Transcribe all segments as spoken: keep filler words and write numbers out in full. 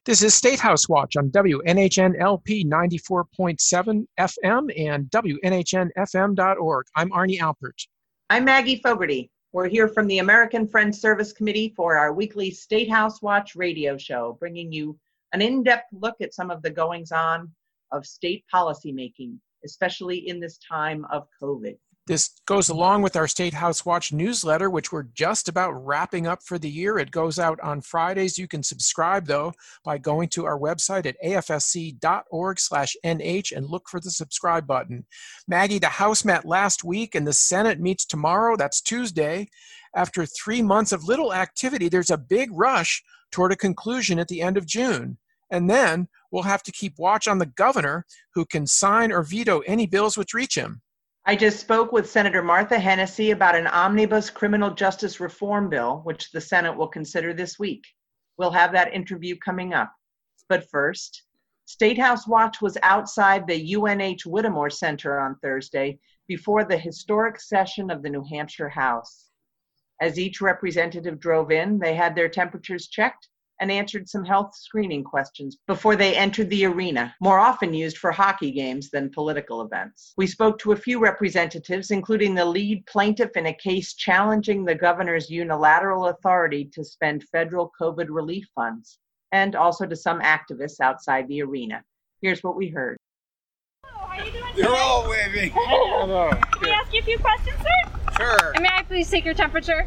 This is State House Watch on W N H N L P ninety-four point seven F M and W N H N F M dot org. I'm Arnie Alpert. I'm Maggie Fogarty. We're here from the American Friends Service Committee for our weekly State House Watch radio show, bringing you an in-depth look at some of the goings-on of state policymaking, especially in this time of COVID. This goes along with our State House Watch newsletter, which we're just about wrapping up for the year. It goes out on Fridays. You can subscribe, though, by going to our website at A F S C dot org slash N H and look for the subscribe button. Maggie, the House met last week and the Senate meets tomorrow. That's Tuesday. After three months of little activity, there's a big rush toward a conclusion at the end of June. And then we'll have to keep watch on the governor, who can sign or veto any bills which reach him. I just spoke with Senator Martha Hennessy about an omnibus criminal justice reform bill, which the Senate will consider this week. We'll have that interview coming up. But first, State House Watch was outside the U N H Whittemore Center on Thursday before the historic session of the New Hampshire House. As each representative drove in, they had their temperatures checked and answered some health screening questions before they entered the arena, more often used for hockey games than political events. We spoke to a few representatives, including the lead plaintiff in a case challenging the governor's unilateral authority to spend federal COVID relief funds, and also to some activists outside the arena. Here's what we heard. Hello, how are you doing today? You're all waving. Hello. Can we ask you a few questions, sir? Sure. And may I please take your temperature?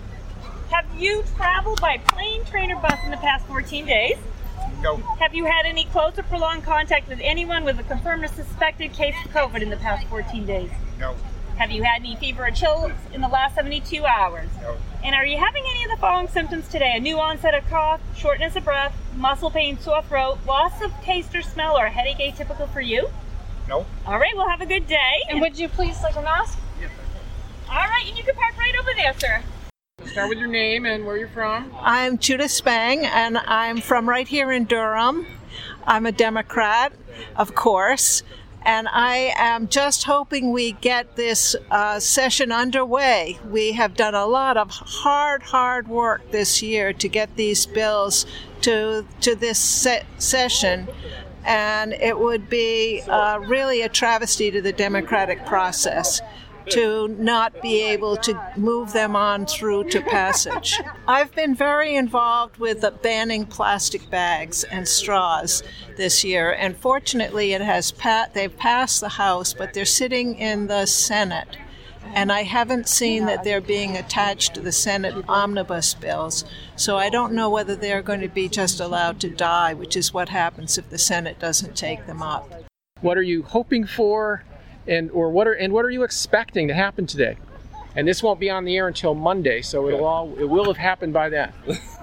Have you traveled by plane, train, or bus in the past fourteen days? No. Have you had any close or prolonged contact with anyone with a confirmed or suspected case of COVID in the past fourteen days? No. Have you had any fever or chills in the last seventy-two hours? No. And are you having any of the following symptoms today? A new onset of cough, shortness of breath, muscle pain, sore throat, loss of taste or smell, or a headache atypical for you? No. All right, well, have a good day. And would you please like a mask? Yes, All right, and you can park right over there, sir. Start with your name and where you're from. I'm Judith Spang, and I'm from right here in Durham. I'm a Democrat, of course, and I am just hoping we get this uh, session underway. We have done a lot of hard, hard work this year to get these bills to, to this se- session, and it would be uh, really a travesty to the democratic process to not be able to move them on through to passage. I've been very involved with the banning plastic bags and straws this year, and fortunately it has pa- they've passed the House, but they're sitting in the Senate, and I haven't seen that they're being attached to the Senate omnibus bills, so I don't know whether they're going to be just allowed to die, which is what happens if the Senate doesn't take them up. What are you hoping for? And or what are and what are you expecting to happen today? And this won't be on the air until Monday, so it'll all it will have happened by then.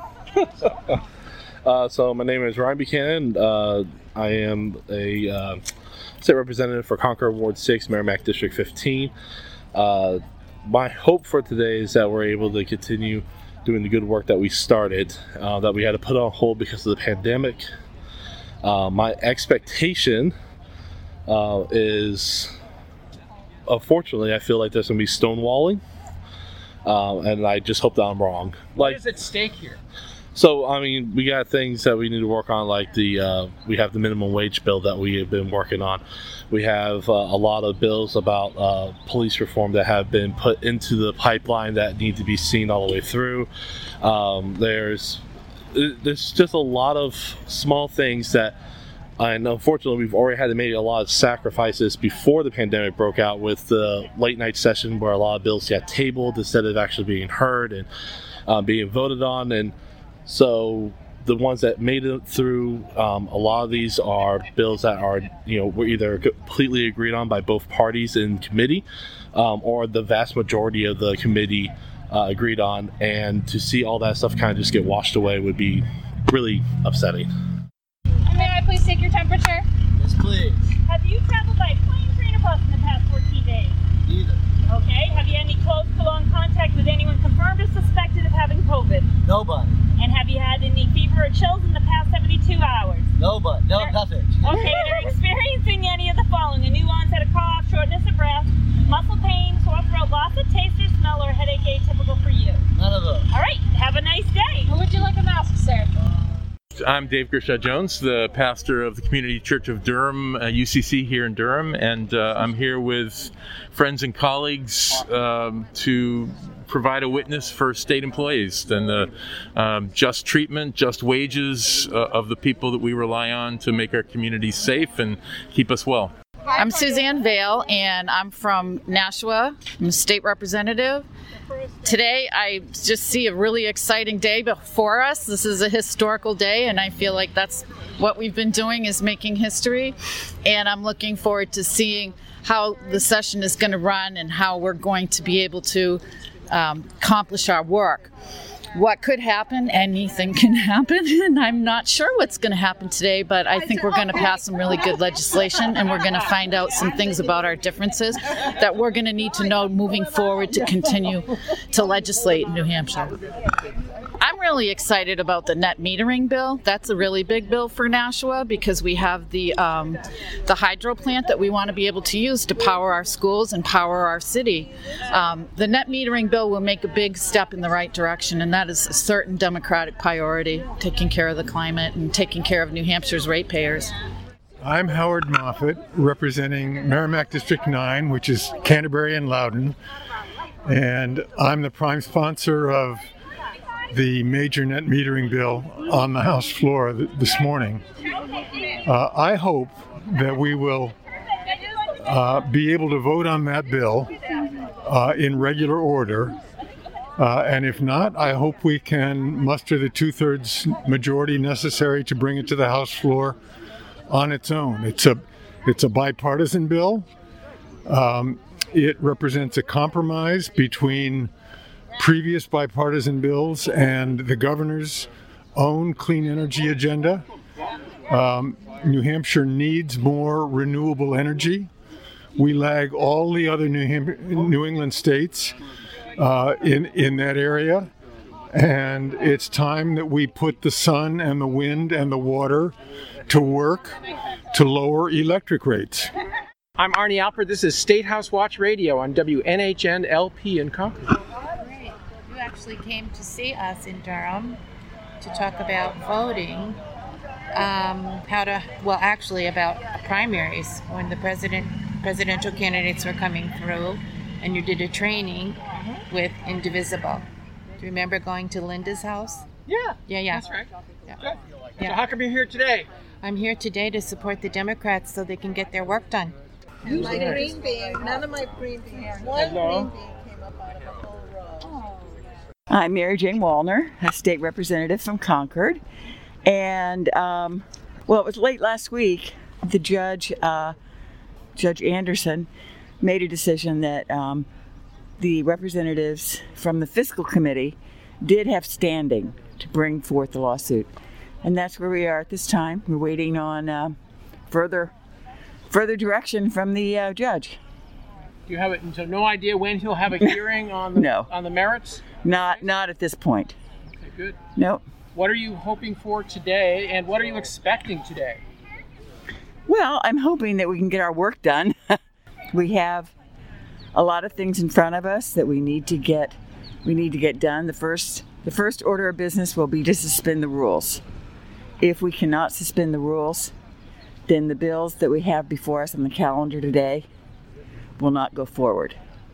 uh, so my name is Ryan Buchanan. Uh, I am a uh, state representative for Concord Ward six, Merrimack District fifteen. Uh, my hope for today is that we're able to continue doing the good work that we started, uh, that we had to put on hold because of the pandemic. Uh, my expectation uh, is. Unfortunately, I feel like there's going to be stonewalling, uh, and I just hope that I'm wrong. What like, is at stake here? So, I mean, we got things that we need to work on, like the uh, we have the minimum wage bill that we have been working on. We have uh, a lot of bills about uh, police reform that have been put into the pipeline that need to be seen all the way through. Um, there's there's just a lot of small things that. And unfortunately, we've already had to make a lot of sacrifices before the pandemic broke out with the late night session where a lot of bills got tabled instead of actually being heard and uh, being voted on. And so the ones that made it through, um, a lot of these are bills that are, you know, were either completely agreed on by both parties in committee um, or the vast majority of the committee uh, agreed on. And to see all that stuff kind of just get washed away would be really upsetting. May I please take your temperature? Yes, please. Have you traveled by plane, train, or bus in the past fourteen days? Neither. Okay. Have you had any close, prolonged contact with anyone confirmed or suspected of having COVID? Nobody. And have you had any fever or chills in the past seventy-two hours? Nobody. No, Are- nothing. Okay. And are you experiencing any of the following? A new onset of cough, shortness of breath, muscle pain, sore throat, loss of taste or smell, or a headache atypical for you? None of those. All right. Have a nice day. Or would you like a mask, sir? I'm Dave Gershaw-Jones, the pastor of the Community Church of Durham, uh, U C C here in Durham, and uh, I'm here with friends and colleagues um, to provide a witness for state employees and the um, just treatment, just wages uh, of the people that we rely on to make our communities safe and keep us well. I'm Suzanne Vale, and I'm from Nashua. I'm a state representative. Today, I just see a really exciting day before us. This is a historical day, and I feel like that's what we've been doing, is making history. And I'm looking forward to seeing how the session is going to run and how we're going to be able to um, accomplish our work. What could happen? Anything can happen, and I'm not sure what's going to happen today, but I think we're going to pass some really good legislation, and we're going to find out some things about our differences that we're going to need to know moving forward to continue to legislate in New Hampshire. I'm really excited about the net metering bill. That's a really big bill for Nashua because we have the um, the hydro plant that we want to be able to use to power our schools and power our city. Um, the net metering bill will make a big step in the right direction, and that is a certain Democratic priority, taking care of the climate and taking care of New Hampshire's ratepayers. I'm Howard Moffat, representing Merrimack District nine, which is Canterbury and Loudoun, and I'm the prime sponsor of the major net metering bill on the House floor th- this morning. Uh, I hope that we will uh, be able to vote on that bill uh, in regular order. Uh, and if not, I hope we can muster the two-thirds majority necessary to bring it to the House floor on its own. It's a, it's a bipartisan bill. Um, it represents a compromise between previous bipartisan bills and the governor's own clean energy agenda. Um, New Hampshire needs more renewable energy. We lag all the other New, Ham- New England states uh, in, in that area. And it's time that we put the sun and the wind and the water to work to lower electric rates. I'm Arnie Alpert. This is State House Watch Radio on W N H N L P in Concord. Actually came to see us in Durham to talk about voting, um, how to, well, actually about primaries when the president, presidential candidates were coming through, and you did a training with Indivisible. Do you remember going to Linda's house? Yeah. Yeah, yeah. That's right. Yeah. Good. Yeah. So how come you're here today? I'm here today to support the Democrats so they can get their work done. And my green bean, none of my green beans, one Hello. green bean came up out of a whole row. I'm Mary Jane Wallner, a state representative from Concord. And, um, well, it was late last week, the judge, uh, Judge Anderson, made a decision that um, the representatives from the fiscal committee did have standing to bring forth the lawsuit. And that's where we are at this time. We're waiting on uh, further further direction from the uh, judge. Do you have it? So no idea when he'll have a hearing on the No. on the merits? Not not at this point. Okay, good. Nope. What are you hoping for today, and what are you expecting today? Well, I'm hoping that we can get our work done. We have a lot of things in front of us that we need to get we need to get done. The first the first order of business will be to suspend the rules. If we cannot suspend the rules, then the bills that we have before us on the calendar today will not go forward.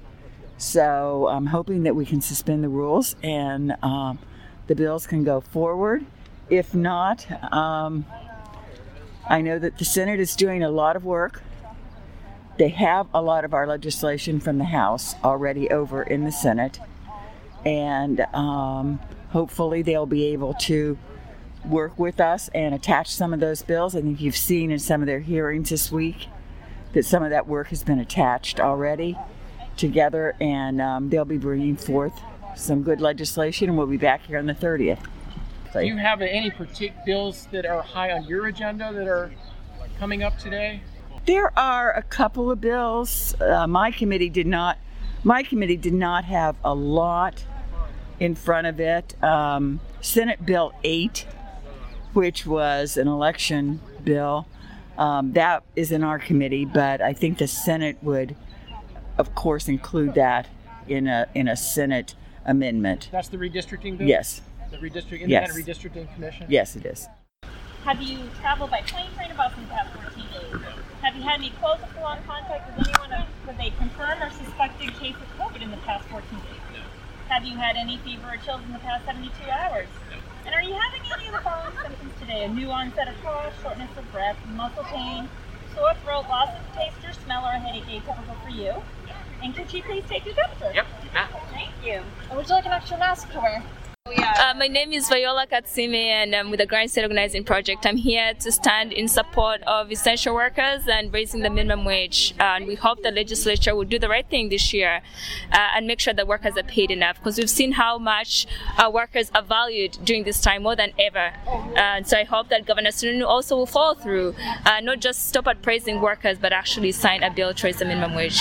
So I'm hoping that we can suspend the rules and um, the bills can go forward. If not, um, I know that the Senate is doing a lot of work. They have a lot of our legislation from the House already over in the Senate. And um, hopefully they'll be able to work with us and attach some of those bills. I think you've seen in some of their hearings this week that some of that work has been attached already together, and um, they'll be bringing forth some good legislation, and we'll be back here on the thirtieth. Do you have any particular bills that are high on your agenda that are coming up today? There are a couple of bills. Uh, my committee did not. My committee did not have a lot in front of it. Um, Senate Bill eight, which was an election bill, um, that is in our committee, but I think the Senate would, of course, include that in a in a Senate amendment. That's the redistricting bill? Yes. The redistrict, Yes. independent redistricting commission? Yes, it is. Have you traveled by plane, train, or bus in the past fourteen days? Have you had any close or prolonged contact with anyone with a confirmed or suspected case of COVID in the past fourteen days? Have you had any fever or chills in the past seventy-two hours? And are you having any of the following symptoms today? A new onset of cough, shortness of breath, muscle pain, sore throat, loss of taste or smell, or a headache atypical for you? And could you please take your temperature? Yep, you can. Thank you. And would you like an extra mask to wear? Uh, my name is Viola Katsime, and I'm with the Grand State Organizing Project. I'm here to stand in support of essential workers and raising the minimum wage. Uh, and we hope the legislature will do the right thing this year uh, and make sure that workers are paid enough, because we've seen how much uh, workers are valued during this time more than ever. Uh, so I hope that Governor Sununu also will follow through, uh, not just stop at praising workers, but actually sign a bill to raise the minimum wage.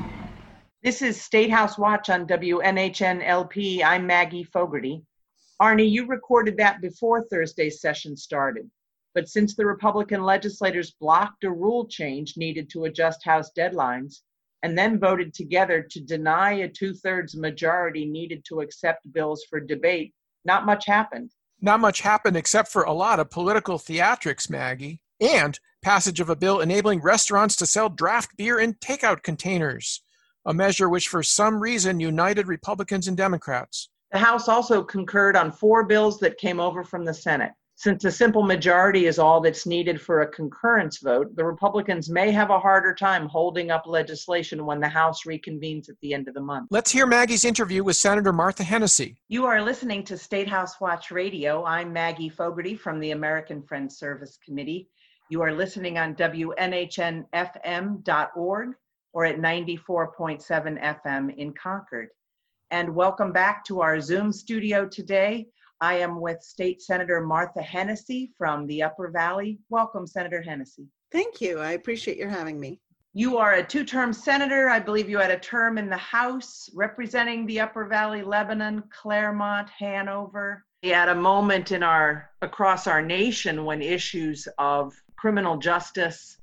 This is State House Watch on W N H N L P. I'm Maggie Fogarty. Arnie, you recorded that before Thursday's session started, but since the Republican legislators blocked a rule change needed to adjust House deadlines and then voted together to deny a two-thirds majority needed to accept bills for debate, not much happened. Not much happened except for a lot of political theatrics, Maggie, and passage of a bill enabling restaurants to sell draft beer in takeout containers, a measure which for some reason united Republicans and Democrats. The House also concurred on four bills that came over from the Senate. Since a simple majority is all that's needed for a concurrence vote, the Republicans may have a harder time holding up legislation when the House reconvenes at the end of the month. Let's hear Maggie's interview with Senator Martha Hennessy. You are listening to State House Watch Radio. I'm Maggie Fogarty from the American Friends Service Committee. You are listening on W N H N F M dot org or at ninety-four point seven F M in Concord. And welcome back to our Zoom studio today. I am with State Senator Martha Hennessy from the Upper Valley. Welcome, Senator Hennessy. Thank you. I appreciate your having me. You are a two-term senator. I believe you had a term in the House representing the Upper Valley, Lebanon, Claremont, Hanover. We had a moment in our across our nation when issues of criminal justice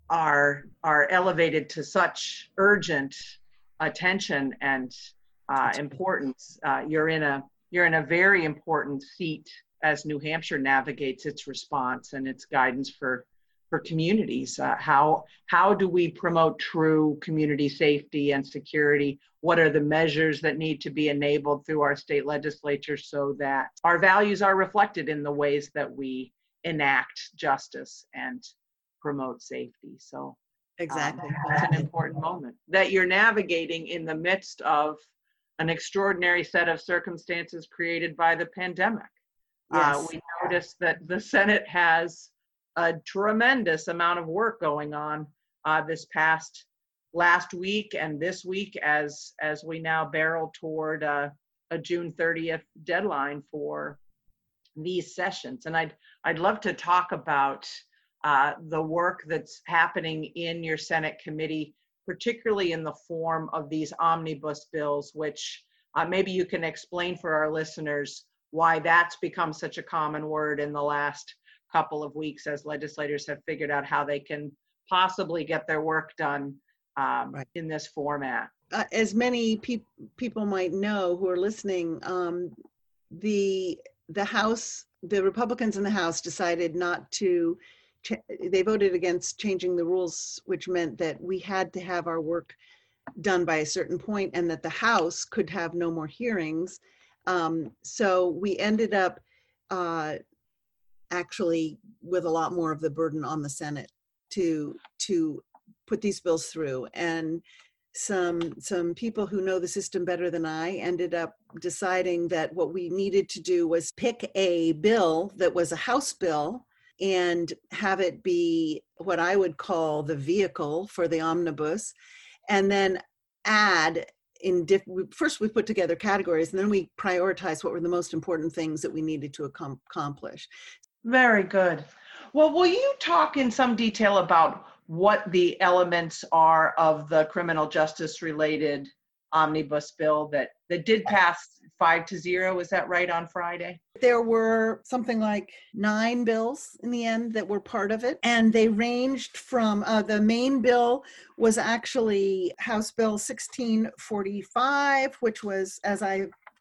are are elevated to such urgent attention and Uh, importance. Uh, you're in a you're in a very important seat as New Hampshire navigates its response and its guidance for for communities. Uh, how how do we promote true community safety and security? What are the measures that need to be enabled through our state legislature so that our values are reflected in the ways that we enact justice and promote safety? So exactly, um, it's an important moment that you're navigating in the midst of an extraordinary set of circumstances created by the pandemic. Yes. Uh, we noticed that the Senate has a tremendous amount of work going on uh, this past last week and this week as as we now barrel toward uh, a June thirtieth deadline for these sessions. And I'd I'd love to talk about uh, the work that's happening in your Senate committee, particularly in the form of these omnibus bills, which uh, maybe you can explain for our listeners why that's become such a common word in the last couple of weeks as legislators have figured out how they can possibly get their work done um, right. in this format. Uh, as many pe- people might know who are listening, um, the the House, the Republicans in the House decided not to they voted against changing the rules, which meant that we had to have our work done by a certain point and that the House could have no more hearings. Um, so we ended up uh, actually with a lot more of the burden on the Senate to to put these bills through. And some some people who know the system better than I ended up deciding that what we needed to do was pick a bill that was a House bill and have it be what I would call the vehicle for the omnibus, and then add in, diff- first we put together categories, and then we prioritize what were the most important things that we needed to ac- accomplish. Very good. Well, will you talk in some detail about what the elements are of the criminal justice related omnibus bill that, that did pass five to zero? Is that right, on Friday? There were something like nine bills in the end that were part of it. And they ranged from, uh, the main bill was actually House Bill sixteen forty-five, which was, as I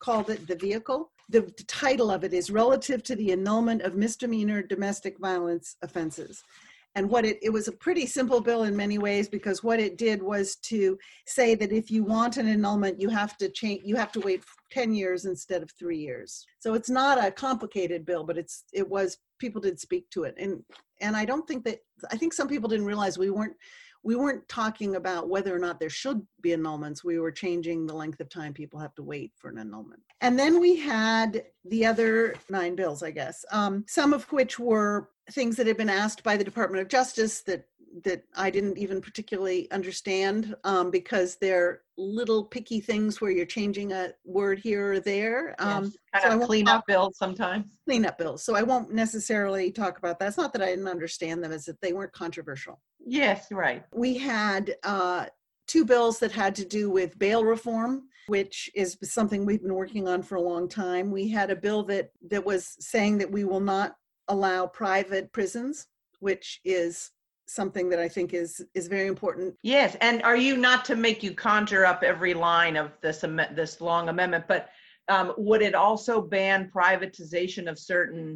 called it the vehicle. The, the title of it is Relative to the Annulment of Misdemeanor Domestic Violence Offenses. And what it, it was a pretty simple bill in many ways, because what it did was to say that if you want an annulment, you have to change, you have to wait ten years instead of three years. So it's not a complicated bill, but it's, it was, people did speak to it. And, and I don't think that, I think some people didn't realize we weren't, we weren't talking about whether or not there should be annulments. We were changing the length of time people have to wait for an annulment. And then we had the other nine bills, I guess, um, some of which were things that had been asked by the Department of Justice that that I didn't even particularly understand, um, because they're little picky things where you're changing a word here or there. Um, Yes, kind so I of won't cleanup talk- bills sometimes. Cleanup bills. So I won't necessarily talk about that. It's not that I didn't understand them, it's that they weren't controversial. Yes, right. We had uh, two bills that had to do with bail reform, which is something we've been working on for a long time. We had a bill that that was saying that we will not allow private prisons, which is something that I think is is very important. Yes, and are you, not to make you conjure up every line of this am- this long amendment, but um, would it also ban privatization of certain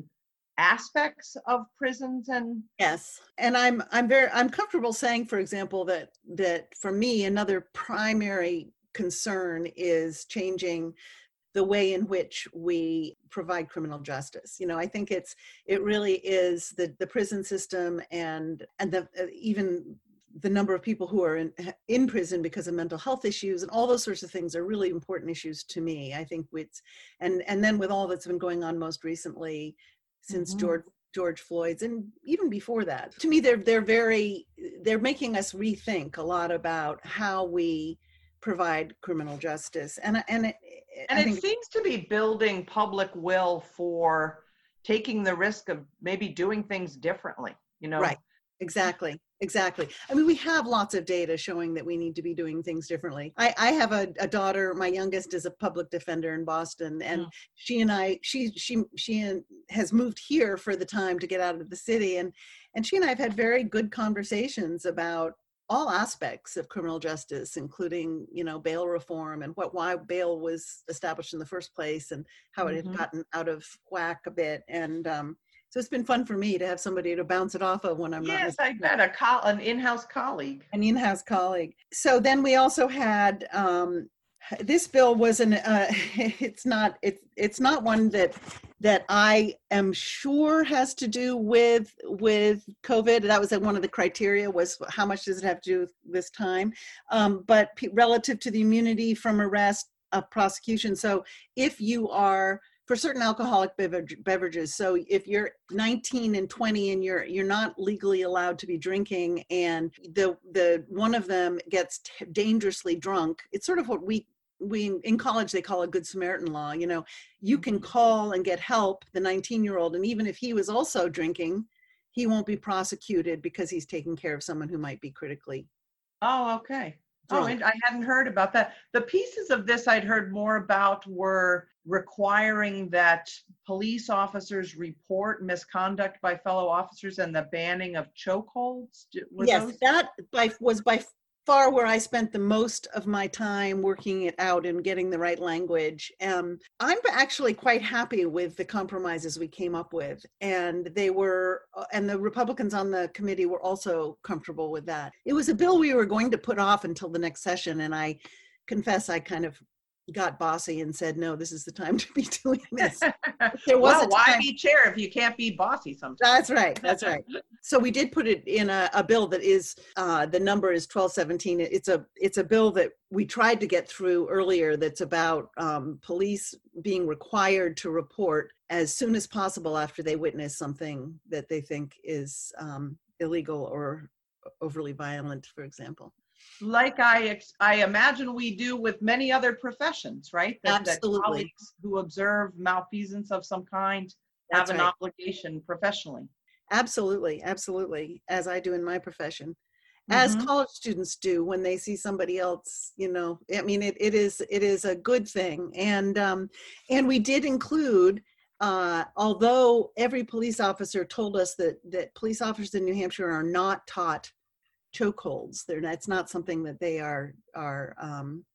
aspects of prisons? And Yes, and I'm I'm very I'm comfortable saying, for example, that that for me another primary concern is changing the way in which we provide criminal justice. You know, I think it's it really is the the prison system and and the uh, even the number of people who are in in prison because of mental health issues and all those sorts of things are really important issues to me. I think it's and and then with all that's been going on most recently since Mhm. George George Floyd's and even before that, to me they're they're very they're making us rethink a lot about how we provide criminal justice. And and it, and I it think seems to be building public will for taking the risk of maybe doing things differently, you know? right, exactly, exactly. I mean, we have lots of data showing that we need to be doing things differently. I, I have a, a daughter, my youngest is a public defender in Boston, and Mm. she and I, she she she has moved here for the time to get out of the city, and and she and I have had very good conversations about all aspects of criminal justice, including, you know, bail reform and what why bail was established in the first place and how it Mhm. had gotten out of whack a bit. And um, so it's been fun for me to have somebody to bounce it off of when I'm not Yes, I bet a co- an in-house colleague. an in-house colleague. So then we also had um, this bill was an uh, it's not it's it's not one that that I am sure has to do with with COVID. That was one of the criteria, was how much does it have to do with this time, um, but p- relative to the immunity from arrest of prosecution. So if you are for certain alcoholic beverage, beverages. So if you're nineteen and twenty and you're you're not legally allowed to be drinking, and the the one of them gets t- dangerously drunk, it's sort of what we we in college they call a Good Samaritan law. You know, you can call and get help, the nineteen year old, and even if he was also drinking, he won't be prosecuted because he's taking care of someone who might be critically. Oh, okay. Oh, Drunk. and I hadn't heard about that. The pieces of this I'd heard more about were requiring that police officers report misconduct by fellow officers and the banning of chokeholds. D- were Yes, those- that by was by far where I spent the most of my time working it out and getting the right language. Um, I'm actually quite happy with the compromises we came up with, and they were, and the Republicans on the committee were also comfortable with that. It was a bill we were going to put off until the next session, and I confess I kind of got bossy and said, no, this is the time to be doing this. There was well, a why time- be chair if you can't be bossy sometimes? That's right. That's right. So we did put it in a, a bill that is, uh, the number is twelve seventeen. It's a it's a bill that we tried to get through earlier that's about um, police being required to report as soon as possible after they witness something that they think is um, illegal or overly violent, for example. Like I ex- I imagine we do with many other professions, right? That, that Absolutely. colleagues who observe malfeasance of some kind have That's an right. obligation professionally. Absolutely, absolutely, as I do in my profession, as Mhm. college students do when they see somebody else. You know, I mean, it, it is it is a good thing, and um, and we did include. Uh, although every police officer told us that that police officers in New Hampshire are not taught chokeholds, they're not, it's not something that they are are um,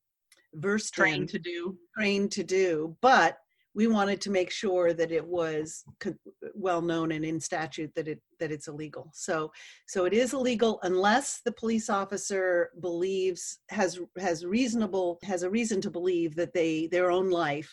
versed Trained in, to do. trained to do, but we wanted to make sure that it was co- well known and in statute that it that it's illegal. So so it is illegal unless the police officer believes has has reasonable has a reason to believe that they their own life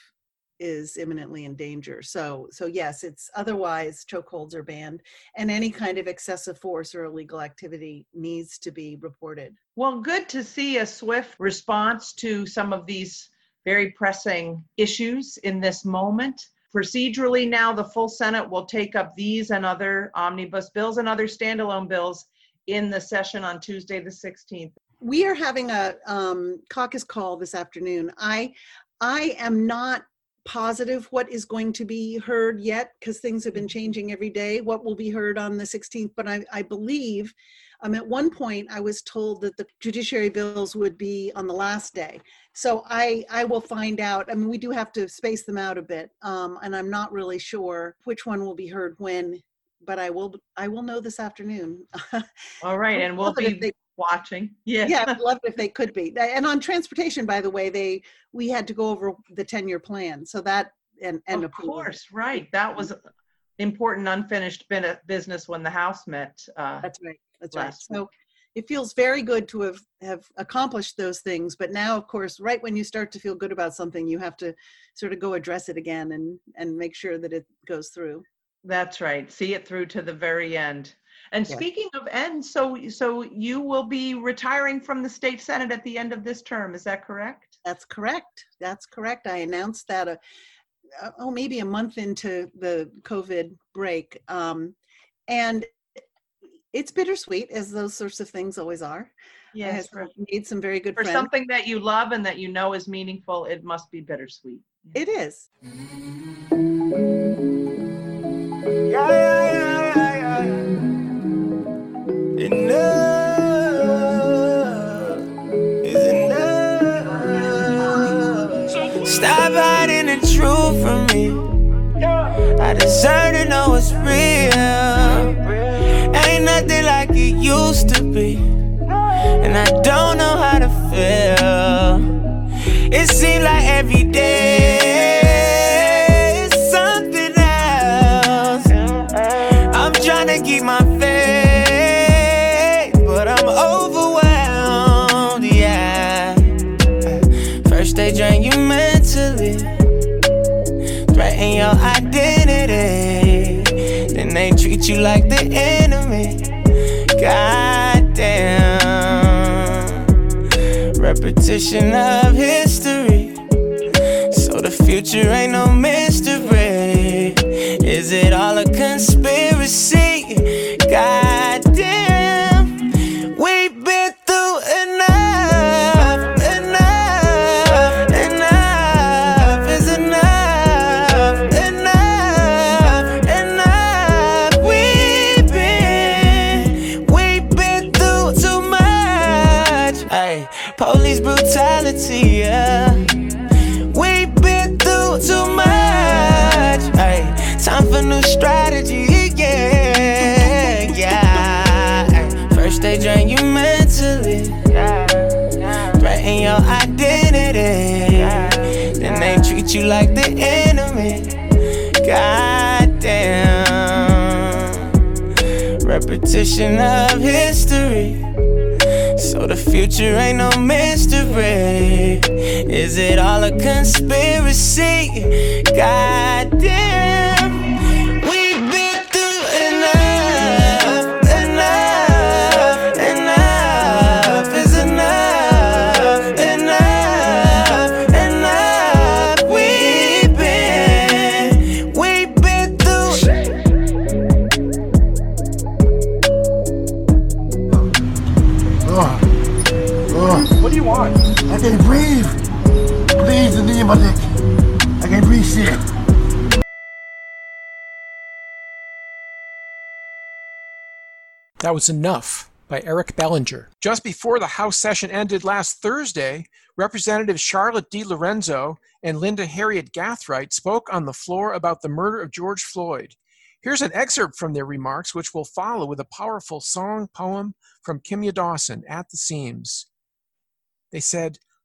is imminently in danger. So so yes, it's otherwise chokeholds are banned, and any kind of excessive force or illegal activity needs to be reported. Well, good to see a swift response to some of these very pressing issues in this moment. Procedurally now, the full Senate will take up these and other omnibus bills and other standalone bills in the session on Tuesday, the sixteenth. We are having a um, caucus call this afternoon. I I am not positive what is going to be heard yet, because things have been changing every day, what will be heard on the sixteenth, but I, I believe um, at one point I was told that the judiciary bills would be on the last day. So I, I will find out. I mean, we do have to space them out a bit, um, and I'm not really sure which one will be heard when, but I will I will know this afternoon. All right, and we'll be they, watching. Yeah, yeah, I'd love it if they could be. And on transportation, by the way, they we had to go over the ten-year plan, so that and and of course, right. That was important unfinished business when the House met. Uh, That's right. That's right. So it feels very good to have, have accomplished those things. But now, of course, right when you start to feel good about something, you have to sort of go address it again and, and make sure that it goes through. That's right. See it through to the very end. And Yeah. speaking of end, so so you will be retiring from the state Senate at the end of this term. Is that correct? That's correct. That's correct. I announced that, a, oh, maybe a month into the COVID break. Um, and it's bittersweet, as those sorts of things always are. Yes. I have made some very good For friends. something that you love and that you know is meaningful, it must be bittersweet. It is. Yeah, yeah, yeah, yeah, yeah. Enough is enough. Stop hiding the truth from me. I deserve to know it's real. Ain't nothing like it used to be, and I don't know how to feel. It seems like every day is something else. I'm trying to keep my faith, but I'm overwhelmed, yeah. First they drain you mentally, threaten your identity, then they treat you like the enemy. Goddamn. Repetition of history, so the future ain't no mystery. Is it all a conspiracy? Goddamn, we've been through enough, enough, enough is enough, enough, enough. We've been, we've been through too much. Ay, police brutality, yeah. We've been through too much. Ay, time for new strategy, yeah, yeah. Ay, first they drain you mentally, threaten your identity, then they treat you like the enemy. Goddamn. Repetition of history, so the future ain't no mystery. Is it all a conspiracy? Goddamn, we've been through enough, enough, enough is enough, enough, enough. We've been, we've been through. Oh. Oh. What do you want? I can breathe. Please, the name of it. I can breathe here. That was Enough by Eric Bellinger. Just before the House session ended last Thursday, Representatives Charlotte DiLorenzo and Linda Harriet Gathright spoke on the floor about the murder of George Floyd. Here's an excerpt from their remarks, which will follow with a powerful song poem from Kimya Dawson, At the Seams. They said,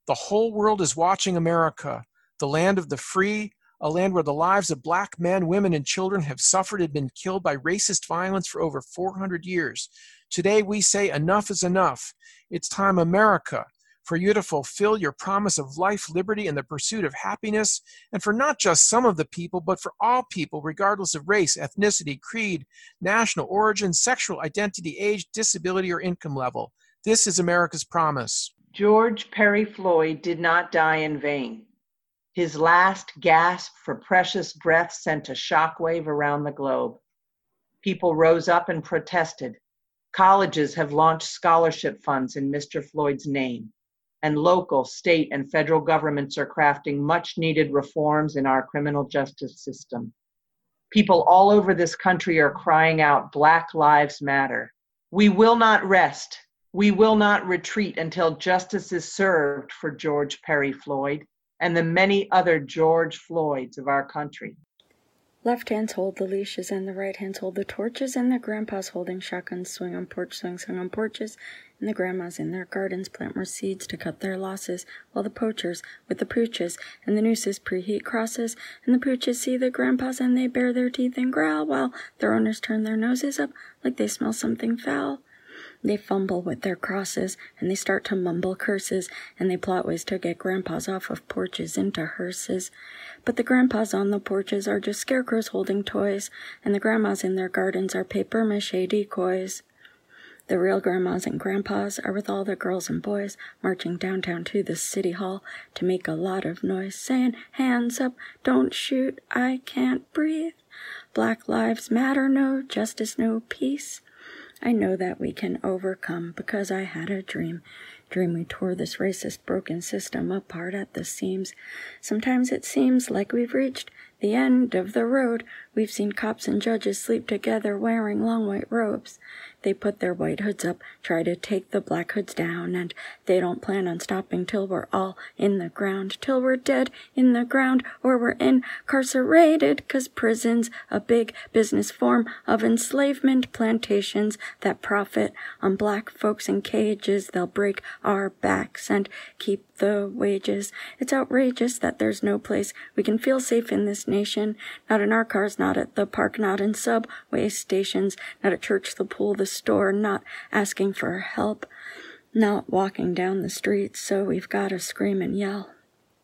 The whole world is watching America, the land of the free, a land where the lives of black men, women, and children have suffered and been killed by racist violence for over four hundred years. Today we say enough is enough. It's time, America, for you to fulfill your promise of life, liberty, and the pursuit of happiness, and for not just some of the people, but for all people, regardless of race, ethnicity, creed, national origin, sexual identity, age, disability, or income level. This is America's promise. George Perry Floyd did not die in vain. His last gasp for precious breath sent a shockwave around the globe. People rose up and protested. Colleges have launched scholarship funds in Mister Floyd's name, and local, state, and federal governments are crafting much-needed reforms in our criminal justice system. People all over this country are crying out, Black Lives Matter. We will not rest. We will not retreat until justice is served for George Perry Floyd and the many other George Floyds of our country. Left hands hold the leashes and the right hands hold the torches, and the grandpas holding shotguns swing on porch swings hung on porches, and the grandmas in their gardens plant more seeds to cut their losses, while the poachers with the pooches and the nooses preheat crosses, and the pooches see the grandpas and they bare their teeth and growl, while their owners turn their noses up like they smell something foul. They fumble with their crosses, and they start to mumble curses, and they plot ways to get grandpas off of porches into hearses. But the grandpas on the porches are just scarecrows holding toys, and the grandmas in their gardens are papier-mâché decoys. The real grandmas and grandpas are with all the girls and boys, marching downtown to the city hall to make a lot of noise, saying, hands up, don't shoot, I can't breathe. Black lives matter, no justice, no peace. I know that we can overcome because I had a dream. Dream we tore this racist broken system apart at the seams. Sometimes it seems like we've reached the end of the road. We've seen cops and judges sleep together wearing long white robes. They put their white hoods up, try to take the black hoods down, and they don't plan on stopping till we're all in the ground, till we're dead in the ground, or we're incarcerated, 'cause prison's a big business form of enslavement, plantations that profit on black folks in cages. They'll break our backs and keep the wages. It's outrageous that there's no place we can feel safe in this nation, not in our cars, not at the park, not in subway stations, not at church, the pool, the store, not asking for help, not walking down the streets, so we've got to scream and yell.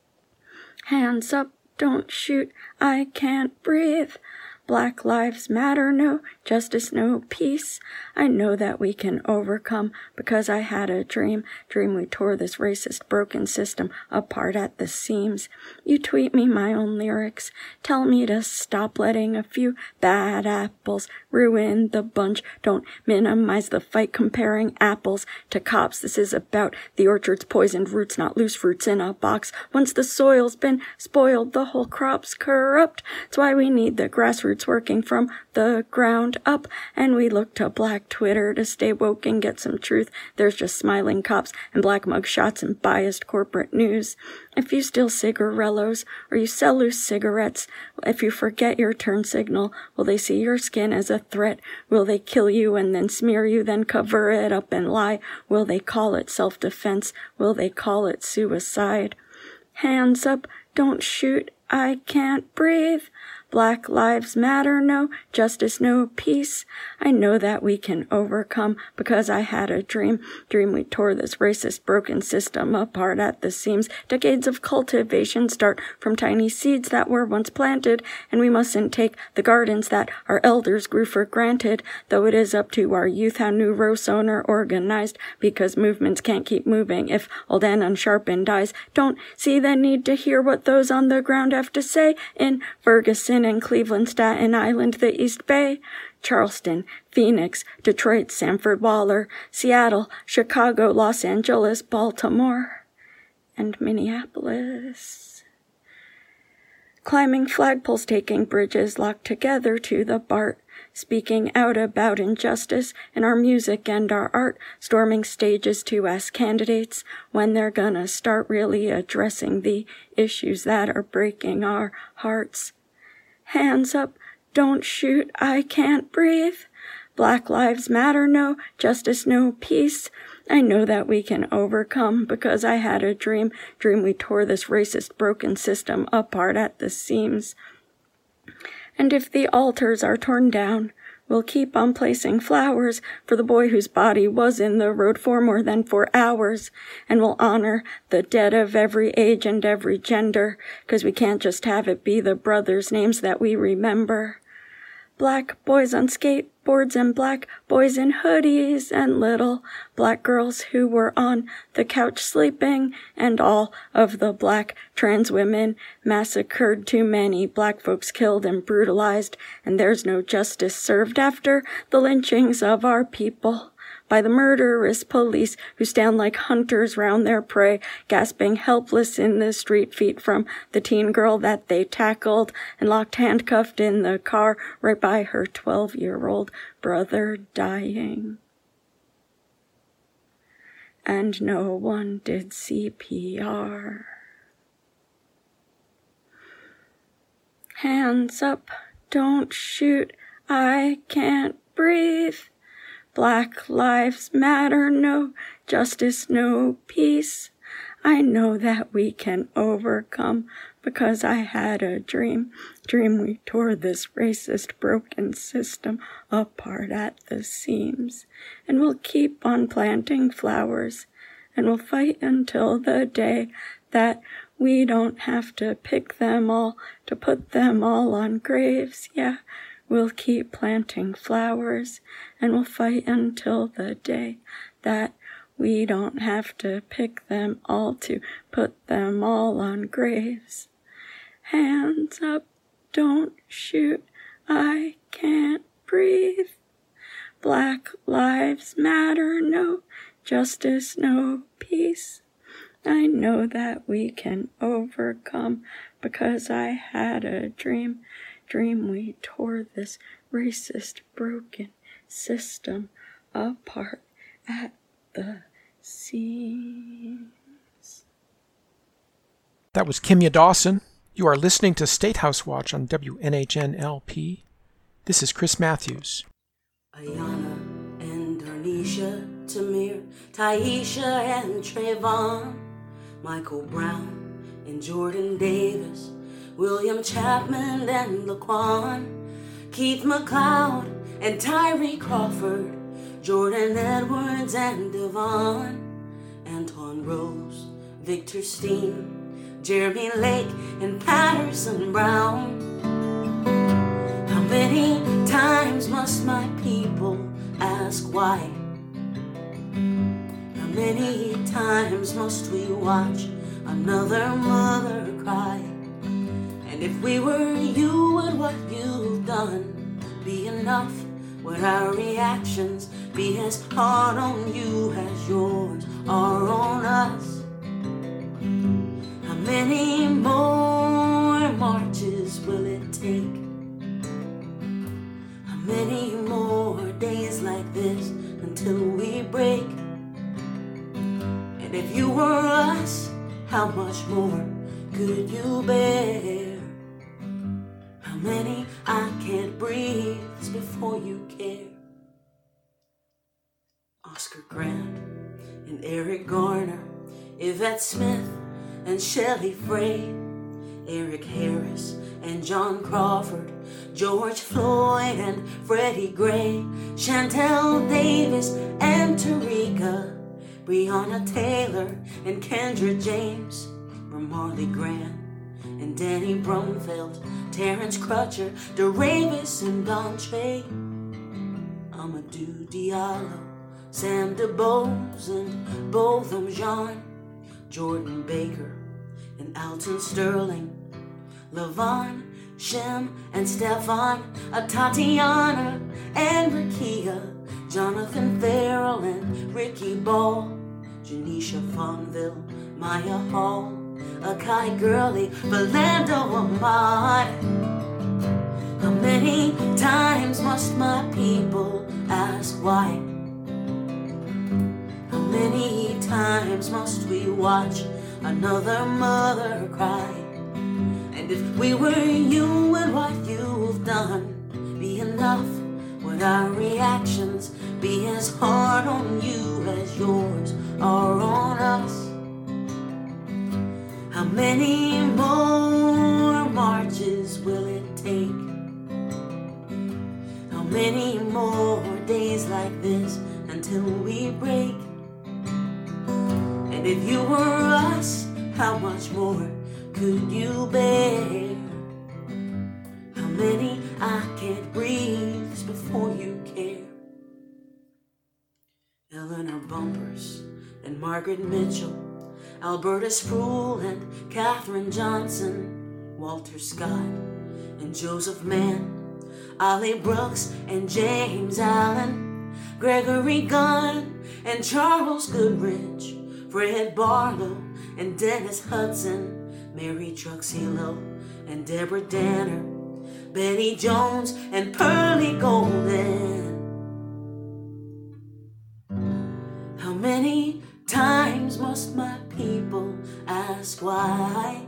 Hands up, don't shoot, I can't breathe. Black lives matter, no justice, no peace. I know that we can overcome because I had a dream. Dream we tore this racist broken system apart at the seams. You tweet me my own lyrics. Tell me to stop letting a few bad apples ruin the bunch. Don't minimize the fight comparing apples to cops. This is about the orchard's poisoned roots, not loose fruits in a box. Once the soil's been spoiled, the whole crop's corrupt. That's why we need the grassroots working from the ground up, and we look to Black Twitter to stay woke and get some truth. There's just smiling cops and black mug shots and biased corporate news. If you steal cigarellos or you sell loose cigarettes, if you forget your turn signal, will they see your skin as a threat? Will they kill you and then smear you, then cover it up and lie? Will they call it self-defense? Will they call it suicide? Hands up, don't shoot, I can't breathe. Black lives matter, no justice, no peace. I know that we can overcome because I had a dream. Dream we tore this racist broken system apart at the seams. Decades of cultivation start from tiny seeds that were once planted, and we mustn't take the gardens that our elders grew for granted, though it is up to our youth how New Roson are organized, because movements can't keep moving if old and unsharpened dies. Don't see the need to hear what those on the ground have to say in Ferguson and Cleveland, Staten Island, the East Bay, Charleston, Phoenix, Detroit, Sanford, Waller, Seattle, Chicago, Los Angeles, Baltimore, and Minneapolis. Climbing flagpoles, taking bridges, locked together to the B A R T, speaking out about injustice in our music and our art, storming stages to ask candidates when they're gonna start really addressing the issues that are breaking our hearts. Hands up, don't shoot, I can't breathe. Black lives matter, no justice, no peace. I know that we can overcome because I had a dream, dream we tore this racist broken system apart at the seams. And if the altars are torn down, we'll keep on placing flowers for the boy whose body was in the road for more than four hours. And we'll honor the dead of every age and every gender, 'cause we can't just have it be the brothers' names that we remember. Black boys on skateboards and black boys in hoodies and little black girls who were on the couch sleeping, and all of the black trans women massacred, too many black folks killed and brutalized, and there's no justice served after the lynchings of our people by the murderous police who stand like hunters round their prey, gasping helpless in the street, feet from the teen girl that they tackled and locked handcuffed in the car right by her twelve-year-old brother dying. And no one did C P R. Hands up, don't shoot, I can't breathe. Black lives matter, no justice, no peace. I know that we can overcome because I had a dream. Dream we tore this racist broken system apart at the seams. And we'll keep on planting flowers, and we'll fight until the day that we don't have to pick them all to put them all on graves. Yeah, we'll keep planting flowers, and we'll fight until the day that we don't have to pick them all to put them all on graves. Hands up, don't shoot, I can't breathe. Black lives matter, no justice, no peace. I know that we can overcome because I had a dream. Dream we tore this racist broken system apart at the seams. That was Kimya Dawson. You are listening to State House Watch on W N H N L P. This is Chris Matthews. Ayana and Darnisha, Tamir, Taisha and Trayvon, Michael Brown and Jordan Davis, William Chapman and Laquan, Keith McLeod and Tyree Crawford, Jordan Edwards and Devon, Anton Rose, Victor Steen, Jeremy Lake and Patterson Brown. How many times must my people ask why? How many times must we watch another mother cry? And if we were you, would what you've done be enough? Would our reactions be as hard on you as yours are on us? How many more marches will it take? How many more days like this until we break? And if you were us, how much more could you bear? How many I can't breathe before you care? Oscar Grant and Eric Garner, Yvette Smith and Shelley Frey, Eric Harris and John Crawford, George Floyd and Freddie Gray, Chantel Davis and Tarika, Breonna Taylor and Kendra James, Marley Grant and Danny Brumfeld, Terrence Crutcher, DeRavis and Dontre, Amadou Diallo, Sam DeBose and Botham Jean, Jordan Baker and Alton Sterling, Levon, Shem and Stefan, Tatiana and Rakia, Jonathan Farrell and Ricky Ball, Janisha Fonville, Maya Hall, Akai Gurley, Philando Ahmad. How many times must my people ask why? How many times must we watch another mother cry? And if we were you and what you've done be enough, would our reaction take? How many more days like this until we break? And if you were us, how much more could you bear? How many I can't breathe before you care? Eleanor Bumpers and Margaret Mitchell, Alberta Sproul and Katherine Johnson, Walter Scott and Joseph Mann, Ollie Brooks and James Allen, Gregory Gunn and Charles Goodrich, Fred Barlow and Dennis Hudson, Mary Truxillo and Deborah Danner, Betty Jones and Pearlie Golden. How many times must my people ask why?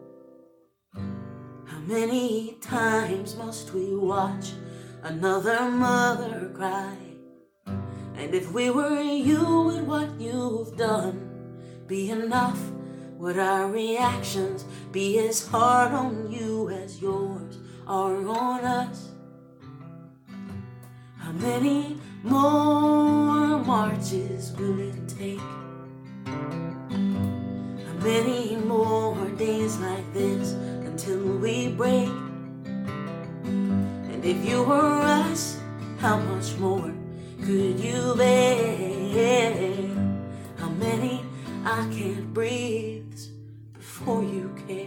How many times must we watch another mother cry? And if we were you, would what you've done be enough? Would our reactions be as hard on you as yours are on us? How many more marches will it take? How many more days like this until we break? And if you were us, how much more could you bear? How many I can't breathe before you care?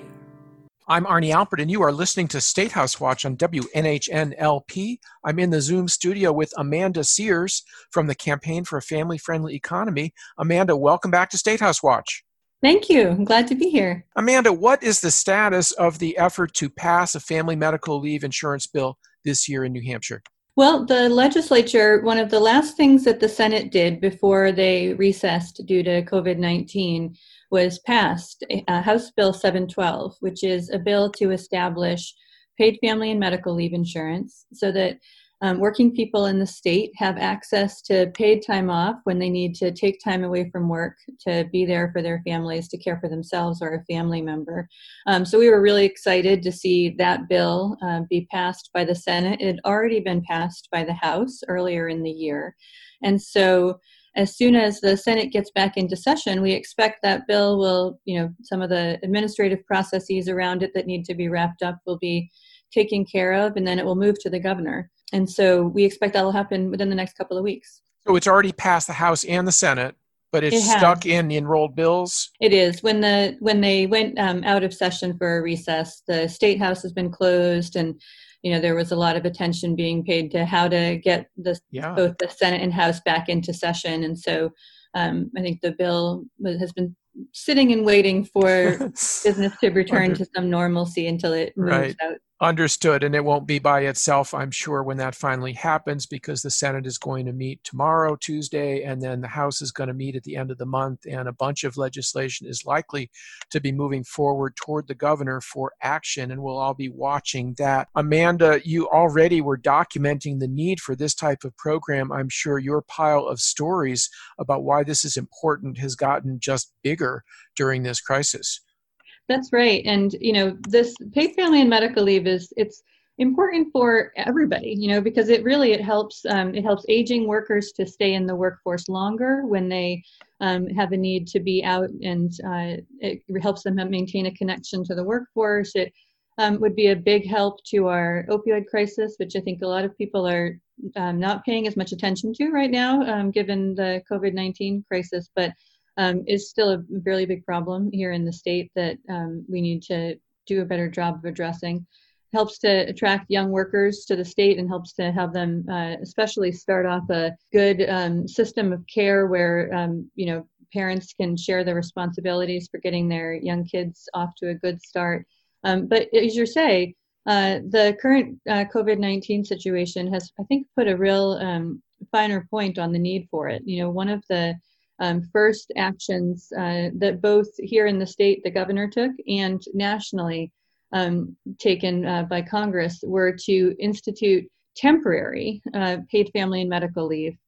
I'm Arnie Alpert, and you are listening to State House Watch on W N H N L P. I'm in the Zoom studio with Amanda Sears from the Campaign for a Family-Friendly Economy. Amanda, welcome back to State House Watch. Thank you. I'm glad to be here. Amanda, what is the status of the effort to pass a family medical leave insurance bill this year in New Hampshire? Well, the legislature, one of the last things that the Senate did before they recessed due to COVID nineteen was passed uh, House Bill seven twelve, which is a bill to establish paid family and medical leave insurance so that um, working people in the state have access to paid time off when they need to take time away from work to be there for their families, to care for themselves or a family member. Um, so we were really excited to see that bill uh, be passed by the Senate. It had already been passed by the House earlier in the year. And so as soon as the Senate gets back into session, we expect that bill will, you know, some of the administrative processes around it that need to be wrapped up will be taken care of, and then it will move to the governor. And so we expect that will happen within the next couple of weeks. So it's already passed the House and the Senate, but it's It has. stuck in the enrolled bills? It is. When the when they went um, out of session for a recess, the State House has been closed, and you know there was a lot of attention being paid to how to get the, Yeah. both the Senate and House back into session. And so um, I think the bill has been sitting and waiting for business to return Under- to some normalcy until it moves Right. out. Understood. And it won't be by itself, I'm sure, when that finally happens, because the Senate is going to meet tomorrow, Tuesday, and then the House is going to meet at the end of the month, and a bunch of legislation is likely to be moving forward toward the governor for action, and we'll all be watching that. Amanda, you already were documenting the need for this type of program. I'm sure your pile of stories about why this is important has gotten just bigger during this crisis. That's right. And, you know, this paid family and medical leave is, it's important for everybody, you know, because it really, it helps, um, it helps aging workers to stay in the workforce longer when they um, have a need to be out, and uh, it helps them maintain a connection to the workforce. It um, would be a big help to our opioid crisis, which I think a lot of people are um, not paying as much attention to right now, um, given the COVID nineteen crisis. But Um, is still a really big problem here in the state that um, we need to do a better job of addressing. Helps to attract young workers to the state and helps to have them uh, especially start off a good um, system of care where, um, you know, parents can share the responsibilities for getting their young kids off to a good start. Um, but as you say, uh, the current uh, COVID nineteen situation has, I think, put a real um, finer point on the need for it. You know, one of the Um, first actions uh, that both here in the state the governor took and nationally um, taken uh, by Congress were to institute temporary uh, paid family and medical leave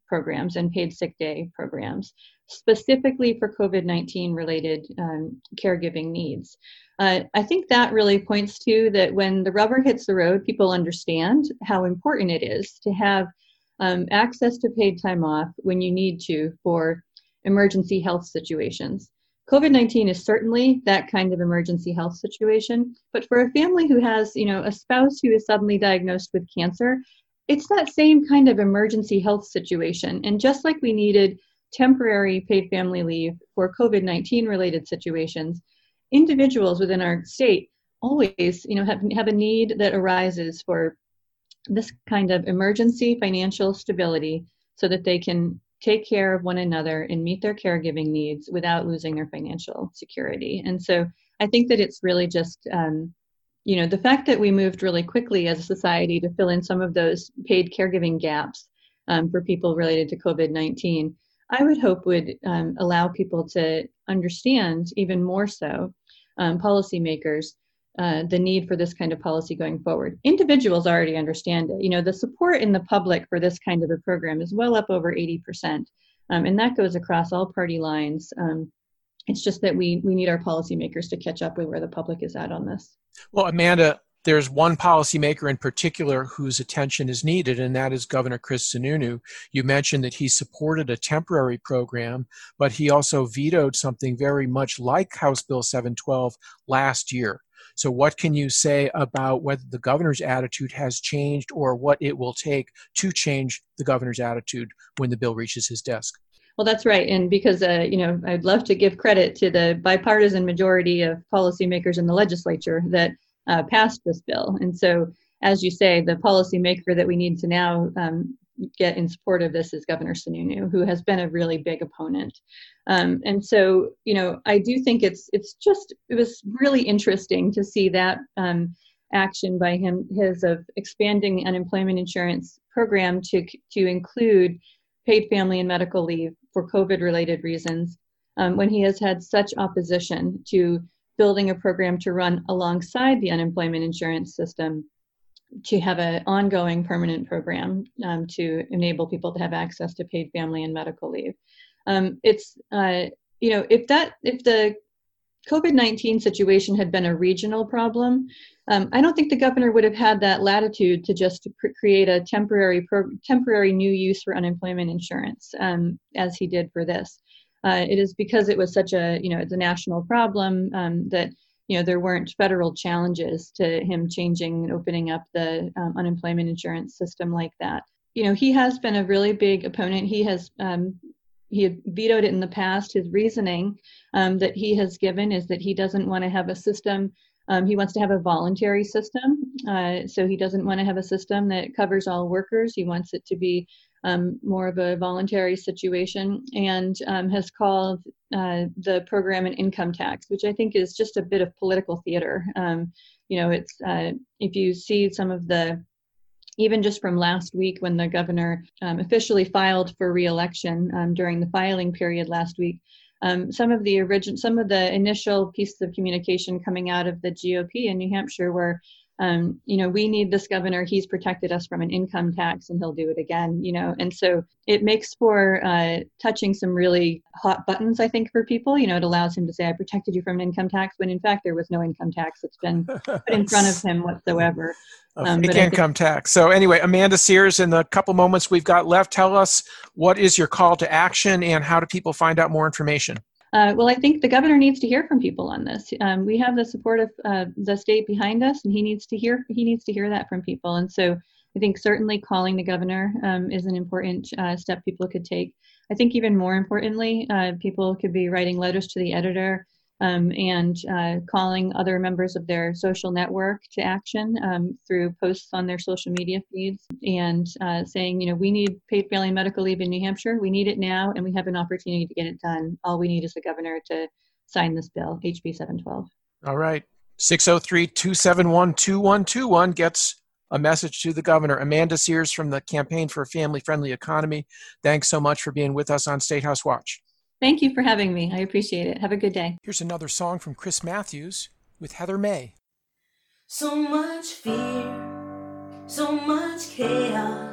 programs and paid sick day programs, specifically for COVID nineteen related um, caregiving needs. Uh, I think that really points to that when the rubber hits the road, people understand how important it is to have um, access to paid time off when you need to for emergency health situations. COVID nineteen is certainly that kind of emergency health situation, but for a family who has, you know, a spouse who is suddenly diagnosed with cancer, it's that same kind of emergency health situation. And just like we needed temporary paid family leave for COVID nineteen related situations, individuals within our state always, you know, have, have a need that arises for this kind of emergency financial stability so that they can take care of one another and meet their caregiving needs without losing their financial security. And so I think that it's really just, um, you know, the fact that we moved really quickly as a society to fill in some of those paid caregiving gaps um, for people related to COVID nineteen, I would hope would um, allow people to understand even more so, um, policymakers, uh, the need for this kind of policy going forward. Individuals already understand it. You know, the support in the public for this kind of a program is well up over eighty percent, um, and that goes across all party lines. Um, it's just that we we need our policymakers to catch up with where the public is at on this. Well, Amanda, there's one policymaker in particular whose attention is needed, and that is Governor Chris Sununu. You mentioned that he supported a temporary program, but he also vetoed something very much like House Bill seven twelve last year. So what can you say about whether the governor's attitude has changed or what it will take to change the governor's attitude when the bill reaches his desk? Well, that's right. And because, uh, you know, I'd love to give credit to the bipartisan majority of policymakers in the legislature that uh, passed this bill. And so, as you say, the policymaker that we need to now um, get in support of this is Governor Sununu, who has been a really big opponent. Um, and so, you know, I do think it's it's just, it was really interesting to see that um, action by him, his of expanding the unemployment insurance program to to include paid family and medical leave for COVID-related reasons, um, when he has had such opposition to building a program to run alongside the unemployment insurance system to have an ongoing permanent program um, to enable people to have access to paid family and medical leave. Um, it's, uh, you know, if that, if the COVID nineteen situation had been a regional problem, um, I don't think the governor would have had that latitude to just pr- create a temporary pro- temporary new use for unemployment insurance, um, as he did for this. Uh, it is because it was such a, you know, it's a national problem um, that, you know, there weren't federal challenges to him changing and opening up the um, unemployment insurance system like that. You know, he has been a really big opponent. He has um, he had vetoed it in the past. His reasoning um, that he has given is that he doesn't want to have a system. Um, he wants to have a voluntary system. Uh, so he doesn't want to have a system that covers all workers. He wants it to be um, more of a voluntary situation, and um, has called uh, the program an income tax, which I think is just a bit of political theater. Um, you know, it's uh, if you see some of the, even just from last week when the governor um, officially filed for re-election um, during the filing period last week, um, some of the origin, some of the initial pieces of communication coming out of the G O P in New Hampshire were, um, you know, we need this governor. He's protected us from an income tax, and he'll do it again. You know, and so it makes for uh, touching some really hot buttons, I think, for people. You know, it allows him to say, "I protected you from an income tax," when in fact there was no income tax that's been put in front of him whatsoever. Um, fake income think- tax. So anyway, Amanda Sears, in the couple moments we've got left, tell us what is your call to action and how do people find out more information? Uh, well, I think the governor needs to hear from people on this. Um, we have the support of uh, the state behind us, and he needs to hear he needs to hear that from people. And so I think certainly calling the governor um, is an important uh, step people could take. I think even more importantly, uh, people could be writing letters to the editor um, and uh, calling other members of their social network to action um, through posts on their social media feeds, and uh, saying, you know, we need paid family and medical leave in New Hampshire. We need it now, and we have an opportunity to get it done. All we need is the governor to sign this bill, H B seven twelve. All right. six oh three, two seven one, two one two one gets a message to the governor. Amanda Sears from the Campaign for a Family-Friendly Economy. Thanks so much for being with us on State House Watch. Thank you for having me. I appreciate it. Have a good day. Here's another song from Chris Matthews with Heather May. So much fear, so much chaos,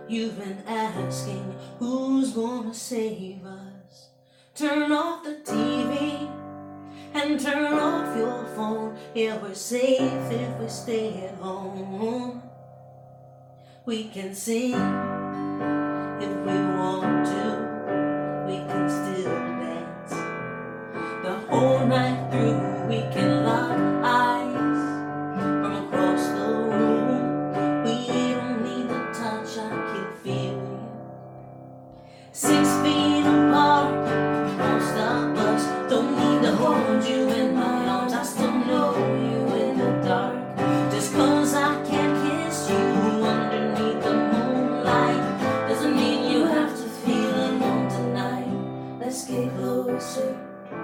You've been asking who's gonna save us. Turn off the T V and turn off your phone. Yeah, we're safe if we stay at home. We can sing if we want to. We can still dance the whole night through. We can lock eyes from across the room. We don't need the touch, I can feel you. Six feet apart, won't stop us. Don't need to hold you in my arms. I still know you in the dark. Just cause I can't kiss you underneath the moonlight doesn't mean you have to feel alone tonight. Let's get closer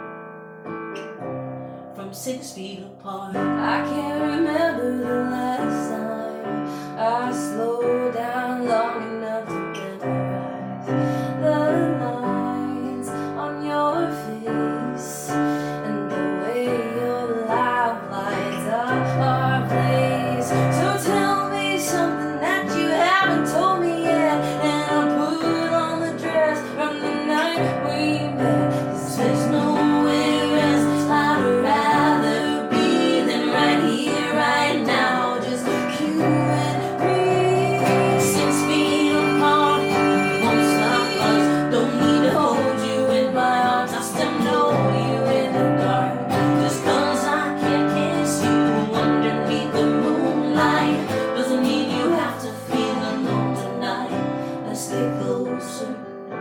from six feet apart. I can't remember the last time I slowed down long enough to memorize the lines on your face and the way your laugh lights up our place. So tell me something that you haven't told me yet, and I'll put on the dress from the night we met. 'Cause there's nowhere else I'd rather be than right here, right now, just you and me. Six feet apart, won't stop us. Don't need to hold you in my arms. I still know you in the dark. Just cause I can't kiss you underneath the moonlight doesn't mean you have to feel alone tonight. Let's get closer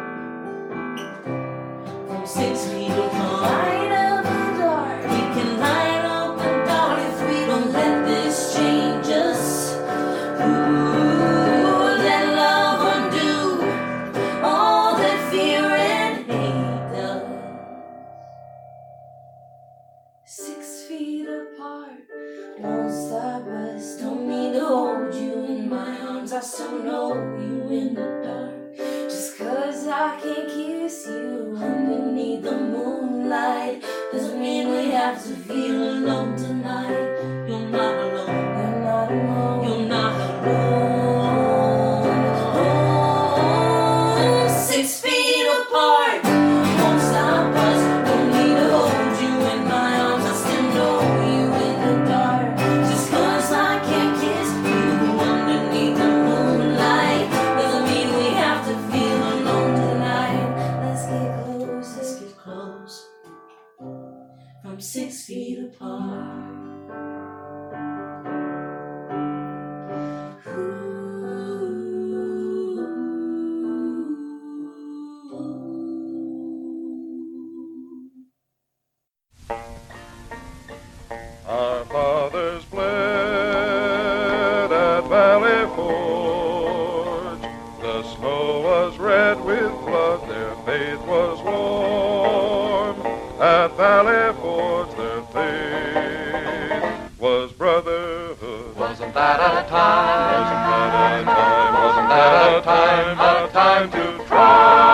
from six feet apart. Light up the dark. We can light up the dark if we don't let this change us. Ooh, let love undo all that fear and hate does. Six feet apart, won't stop us. Don't need to hold you in my arms. I still know you in the dark. Just cause I can't kiss you underneath the moonlight doesn't mean we have to feel alone tonight. You're not alone. You're not alone. You're not alone. Oh, six feet apart, won't stop us. Don't need to hold you in my arms. I still know you in the dark. Just cause I can't kiss you underneath the moonlight doesn't mean we have to feel alone tonight. Let's get close, let's get close from six feet apart. Our fathers bled at Valley Forge. The snow was red with blood, their faith was warm. At Valley Forge, their faith was brotherhood. Wasn't that a time? Wasn't that a time? Wasn't that a time? A time to try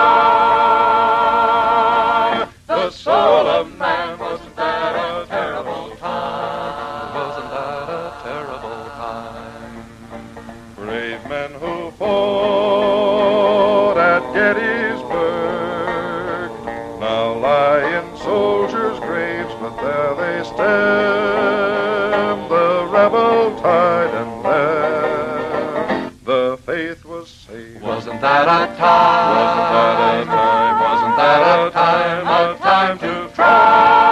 the soul of man. Wasn't that a terrible time? Wasn't that a terrible time? Brave men who fought at Gettysburg now lie in soldiers' graves, but there they stand, the rebel tide, and there the faith was saved. Wasn't that a time? Wasn't that a time? Wasn't that a time? A time to try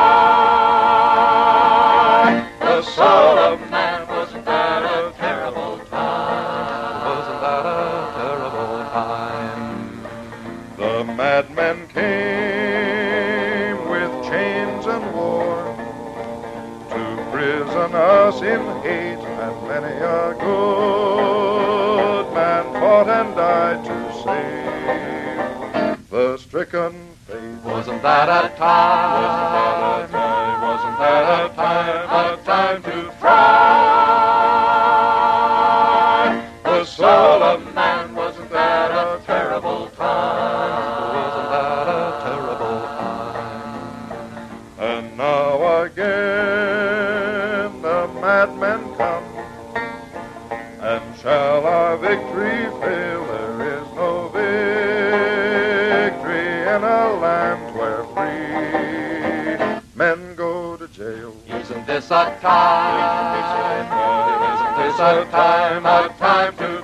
the soul of man. Wasn't that a terrible time? Wasn't that a terrible time? The madmen came with chains and war to prison us in hate, and many a good man fought and died to save the stricken faith. Wasn't that a time? Wasn't that a time? Wasn't that a time? A time to try the soul of man. Wasn't that a terrible time? Wasn't that a terrible time? And now again the madmen come, and shall our victory fail? There a time? Isn't this a time, a time to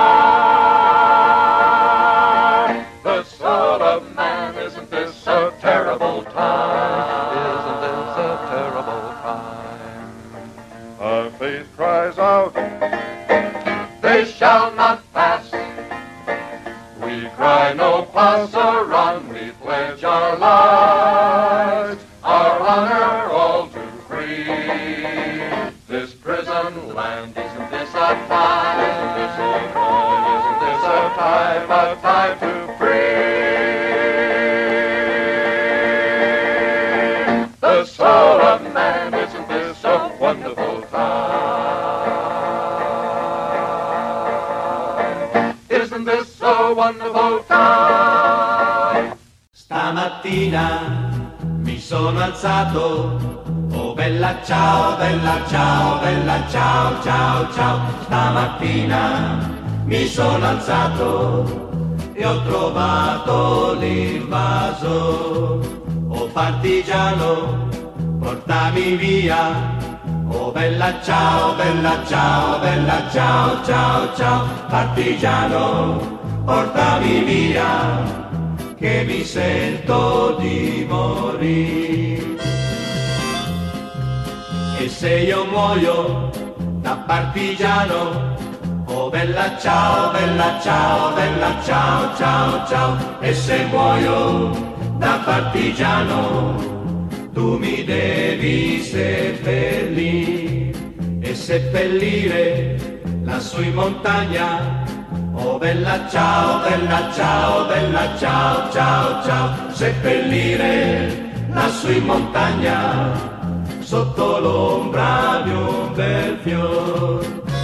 try? The soul of man, isn't this a terrible time? Isn't this a terrible time? Our faith cries out, they shall not pass. We cry no passer on, we pledge our lives, our honor all to free. This prison land, isn't this a time? Isn't this a time? Isn't this a time, a time to free? The soul of man, isn't this a wonderful time? Isn't this a wonderful time? Stamattina mi sono alzato, oh bella ciao, bella ciao, bella ciao, ciao, ciao. Stamattina mi sono alzato e ho trovato l'invaso. Oh partigiano, portami via, oh bella ciao, bella ciao, bella ciao, ciao, ciao. Partigiano, portami via, che mi sento di morire. E se io muoio da partigiano, oh bella ciao, bella ciao, bella ciao, ciao, ciao. E se muoio da partigiano, tu mi devi seppellire e seppellire lassù in montagna. Oh bella ciao, bella ciao, bella ciao, ciao, ciao. Seppellire lassù in montagna, sotto l'ombra di un bel fior.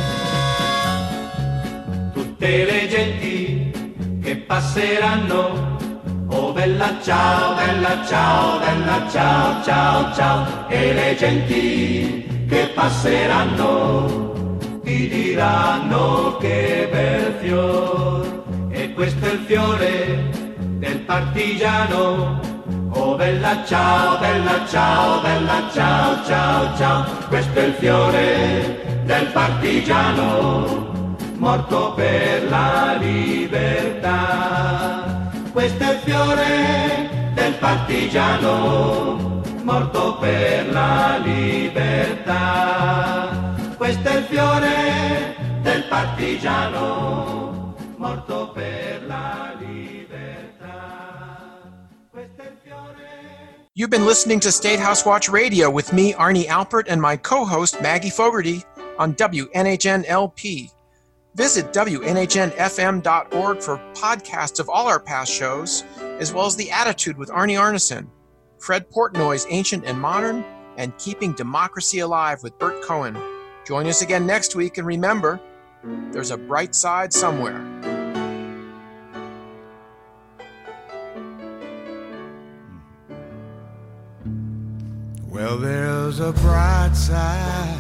Tutte le genti che passeranno, oh bella ciao, bella ciao, bella ciao, ciao, ciao. E le genti che passeranno ti diranno che bel fior. E questo è il fiore del partigiano. Oh bella ciao, bella ciao, bella ciao, ciao, ciao. Questo è il fiore del partigiano, morto per la libertà. Questo è il fiore del partigiano, morto per la libertà. Questo è il fiore del partigiano, morto per la libertà. Questo è il fiore. You've been listening to State House Watch Radio with me, Arnie Alpert, and my co-host, Maggie Fogarty, on W N H N L P. Visit W N H N F M dot org for podcasts of all our past shows, as well as The Attitude with Arnie Arneson, Fred Portnoy's Ancient and Modern, and Keeping Democracy Alive with Bert Cohen. Join us again next week, and remember, there's a bright side somewhere. Well, there's a bright side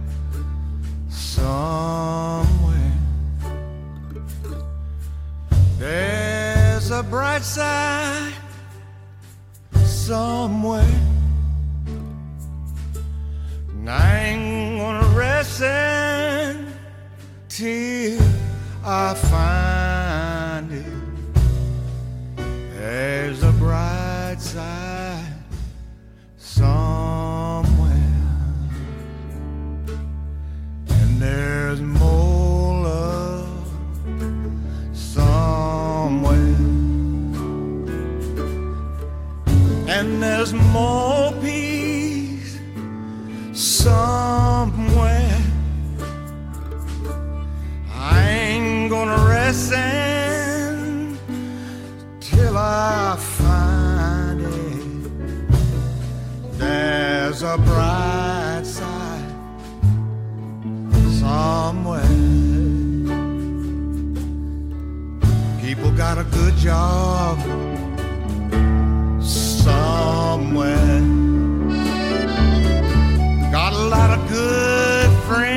somewhere. There's a bright side somewhere. And I ain't gonna rest until I find it. There's a bright side somewhere, and there's more love somewhere, and there's more peace somewhere. I ain't gonna rest until I find it. There's a bright side somewhere. People got a good job somewhere. Got a lot of good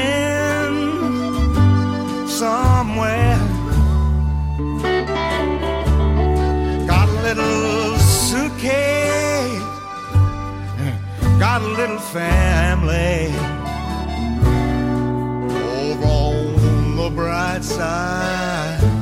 friends somewhere. Got a little suitcase got a little family over on the bright side.